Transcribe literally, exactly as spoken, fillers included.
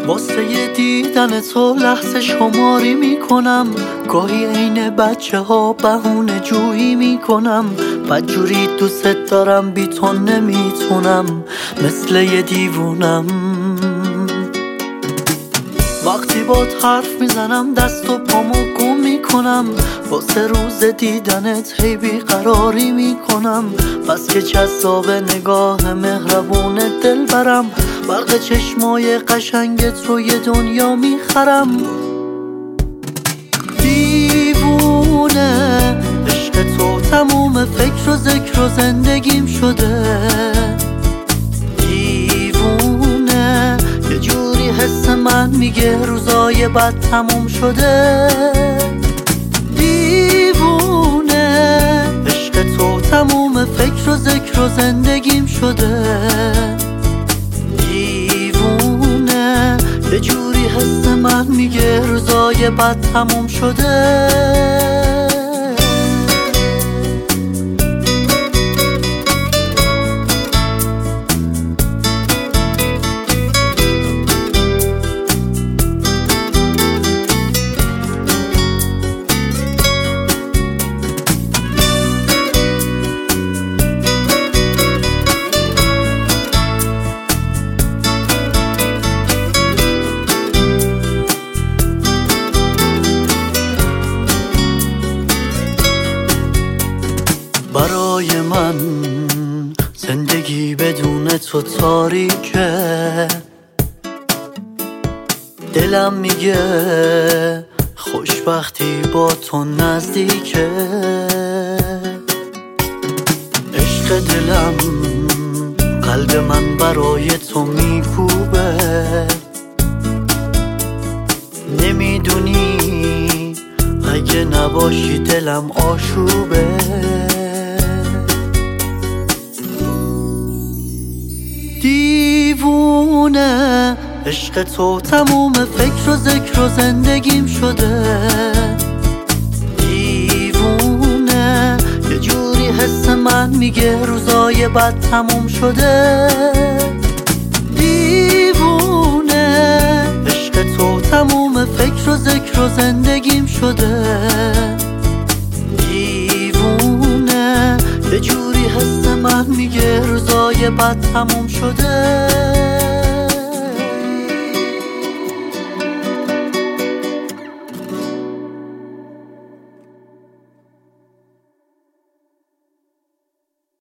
واسه دیدن تو لحظه شماری میکنم، گاهی عین بچه ها بهونه جویی میکنم. بدجوری دوست دارم بی تو نمیتونم، مثل یه دیوونم. وقتی بات حرف میزنم دست و پامو گم میکنم، واسه روز دیدنت هی بیقراری میکنم. بس که جذاب نگاه مهربون دل برم، برق چشمای قشنگت رو یه دنیا میخرم. دیوونه عشق تو تموم فکر و ذکر و زندگیم شده. دیوونه یه جوری حس من میگه روزای بد تموم شده. دیوونه عشق تو تموم فکر و ذکر و زندگیم شده. دیوونه یه جوری حس من میگه روزای بد تموم شده. برای من زندگی بدون تو تاریکه. دلم میگه خوشبختی با تو نزدیکه. عشق دلم قلب من برای تو میکوبه. نمیدونی اگه نباشی دلم آشوبه. دیوونه عشق تو تموم فکر و ذکر و زندگیم شده. دیوونه یه جوری حس من میگه روزای بد تموم شده. دیوونه عشق تو تموم فکر و ذکر و زندگیم شده. دیوونه یه جوری حس من میگه روزای بد تموم شده.